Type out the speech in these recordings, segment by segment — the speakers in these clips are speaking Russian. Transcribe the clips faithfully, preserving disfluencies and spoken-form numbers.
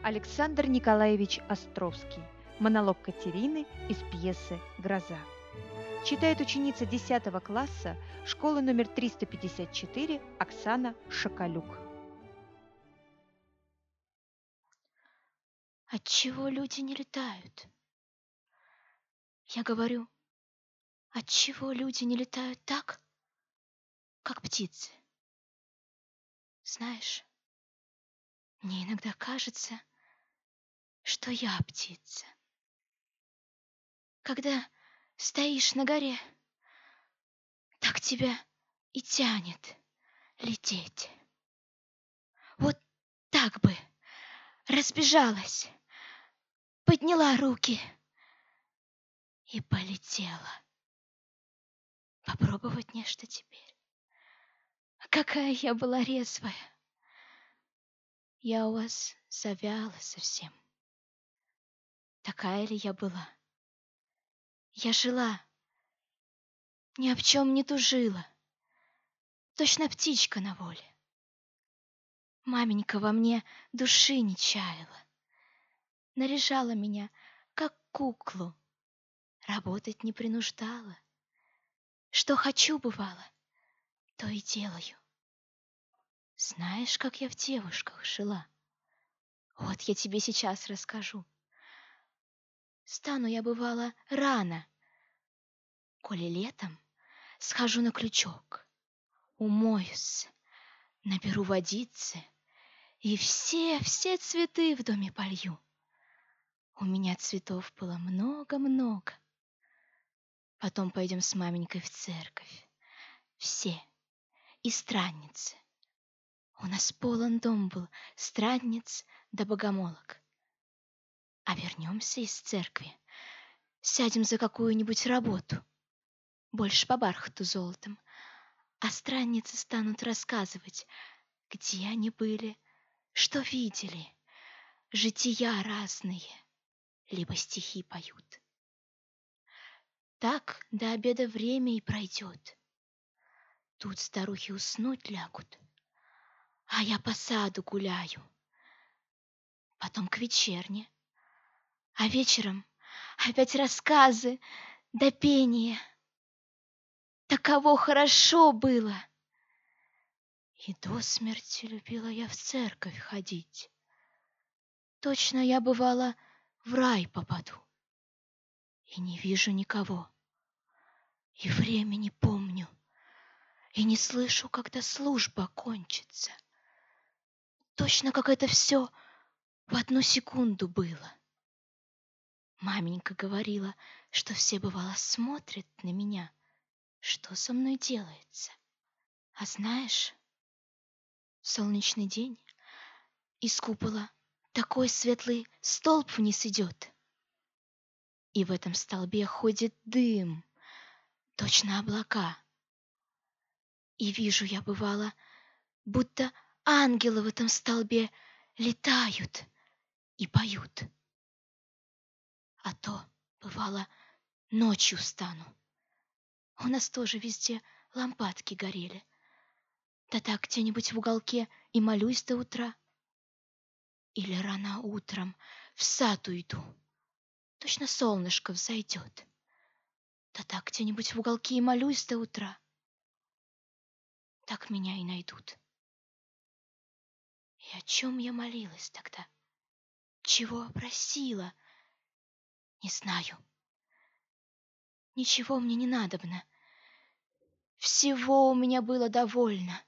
Александр Николаевич Островский. Монолог Катерины из пьесы «Гроза». Читает ученица десятого класса школы номер триста пятьдесят четыре Оксана Шакалюк. Отчего люди не летают? Я говорю, отчего люди не летают так, как птицы? Знаешь, мне иногда кажется, что я птица. Когда стоишь на горе, так тебя и тянет лететь. Вот так бы разбежалась, подняла руки и полетела. Попробовать нечто теперь. Какая я была резвая. Я у вас завяла совсем. Такая ли я была? Я жила, ни о чем не тужила, точно птичка на воле. Маменька во мне души не чаяла, наряжала меня, как куклу, работать не принуждала. Что хочу, бывало, то и делаю. Знаешь, как я в девушках жила? Вот я тебе сейчас расскажу. Стану я, бывало, рано, коли летом схожу на крючок, умоюсь, наберу водицы и все-все цветы в доме полью. У меня цветов было много-много. Потом пойдем с маменькой в церковь. Все. И странницы. У нас полон дом был странниц да богомолок. А вернемся из церкви, сядем за какую-нибудь работу, больше по бархату золотом, а странницы станут рассказывать, где они были, что видели, жития разные, либо стихи поют. Так до обеда время и пройдет. Тут старухи уснуть лягут, а я по саду гуляю. Потом к вечерне, а вечером опять рассказы да пение. Таково хорошо было. И до смерти любила я в церковь ходить. Точно я, бывала, в рай попаду. И не вижу никого, и времени помню, и не слышу, когда служба кончится. Точно как это все в одну секунду было. Маменька говорила, что все, бывало, смотрят на меня, что со мной делается. А знаешь, в солнечный день из купола такой светлый столб вниз идет. И в этом столбе ходит дым, точно облака. И вижу я, бывало, будто ангелы в этом столбе летают и поют. А то, бывало, ночью встану. У нас тоже везде лампадки горели. Да так где-нибудь в уголке и молюсь до утра. Или рано утром в сад уйду. Точно солнышко взойдет. Да так где-нибудь в уголке и молюсь до утра. Так меня и найдут. И о чем я молилась тогда? Чего просила? Не знаю. Ничего мне не надобно. Всего у меня было довольно.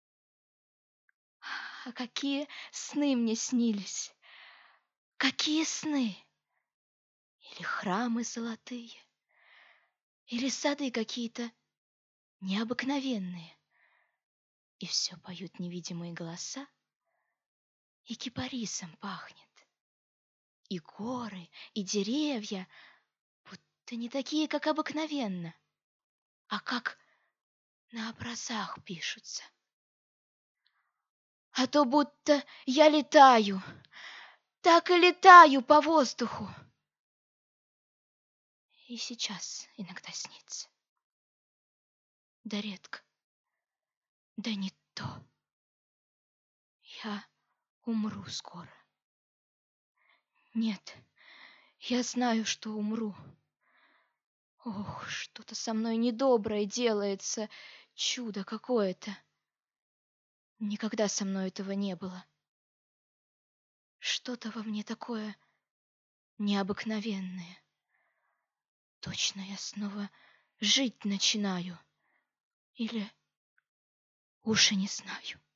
А какие сны мне снились! Какие сны! Или храмы золотые, или сады какие-то необыкновенные. И все поют невидимые голоса, и кипарисом пахнет. И горы, и деревья, будто не такие, как обыкновенно, а как на образах пишутся. А то будто я летаю, так и летаю по воздуху. И сейчас иногда снится. Да редко, да не то. Я умру скоро. Нет, я знаю, что умру. Ох, что-то со мной недоброе делается, чудо какое-то. Никогда со мной этого не было. Что-то во мне такое необыкновенное. Точно я снова жить начинаю. Или уж и не знаю.